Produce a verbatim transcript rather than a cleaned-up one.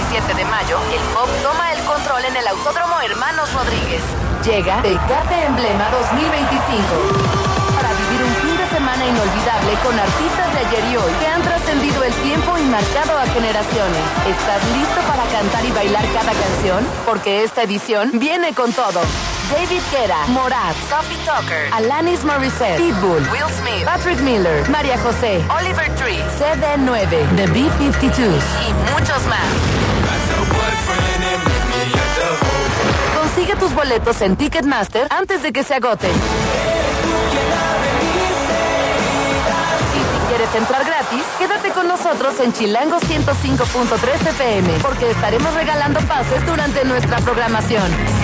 veintisiete de mayo, el pop toma el control en el Autódromo Hermanos Rodríguez. Llega Tecate Emblema dos mil veinticinco. Para vivir un fin de semana inolvidable con artistas de ayer y hoy que han trascendido el tiempo y marcado a generaciones. ¿Estás listo para cantar y bailar cada canción? Porque esta edición viene con todo. David Guetta, Morat, Sophie Tucker, Alanis Morissette, Pitbull, Will Smith, Patrick Miller, María José, Oliver Tree, C D nueve, The B cincuenta y dos y muchos más. Consigue tus boletos en Ticketmaster antes de que se agoten. Y si quieres entrar gratis, quédate con nosotros en Chilango ciento cinco punto tres F M, porque estaremos regalando pases durante nuestra programación.